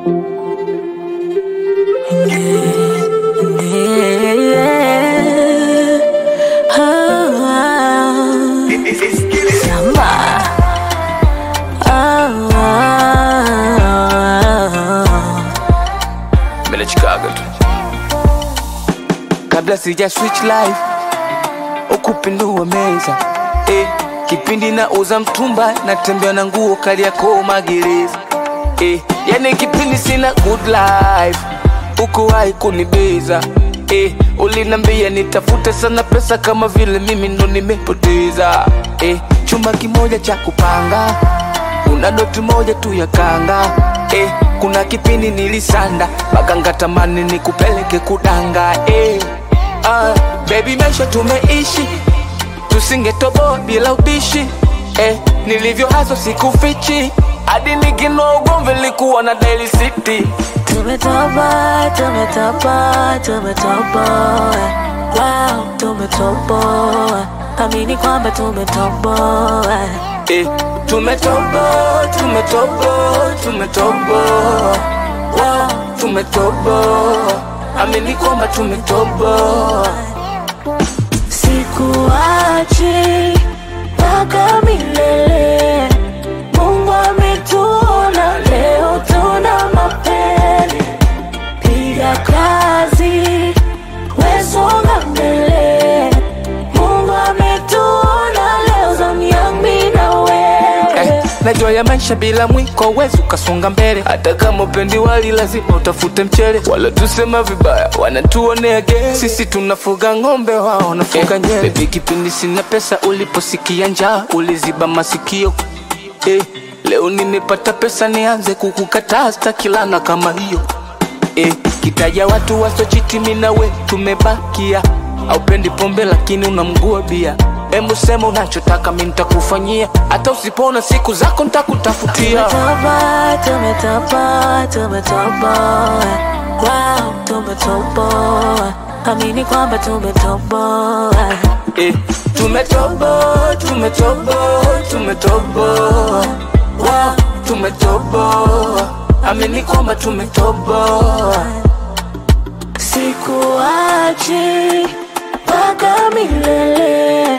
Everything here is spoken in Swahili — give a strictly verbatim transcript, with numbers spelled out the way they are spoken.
Kabla sija switch life ukupindua meza eh, kipindi na uza mtumba na tembea na nguo kali yako magereza eh, yani kipindi sina good life ukuwahi kunibeza eh, ulinambia nitafute sana pesa kama vile mimi ndo nimepoteza eh, chumba kimoja cha kupanga una doti moja tu ya kanga eh, kuna kipindi nilisanda baganga tamani nikupeleke kudanga eh. Uh, baby maisha tumeishi tusingetoboa bila ubishi eh, nilivyo hazo sikufichi hadi nikino ugomvi likuwa na Daily City. Tumetoboa, tumetoboa, tumetoboa, wow, tumetoboa, amini kwamba tumetoboa eh, tumetoboa, tumetoboa, tumetoboa, wow, tumetoboa, amini kwamba tumetoboa. Sikuachi mpaka milele, Mungu ametuona leo tuna mapele. Piga kazi, we songa mbele, Mungu ametuona leo zamu yangu mimi na wewe eh, najua ya maisha bila mwiko wezi ukasonga mbele. Hata kama upendi wali lazima utafute mchele. Wala tusema vibaya wanatuonea gere, sisi tunafuga ngombe wao wanafuga eh, nyele. Baby kipindi sina pesa uliposikia njaa uliziba masikio eh, leo nimepata pesa nianze kukukataa stakilana kama hiyo eh, kitaja watu wasochiti mimi na we tumebakia. Aupendi pombe lakini unamgua bia, embu sema unachotaka mimi nitakufanyia, hata usipona siku zako nitakutafutia. Tumetoboa, tumetoboa, tumetoboa, wow, tumetoboa, amini kwamba tumetoboa eh, tumetoboa, tumetoboa, tumetoboa, wow, tumetoboa, amini kwamba tumetoboa. Sikuachi mpaka milele,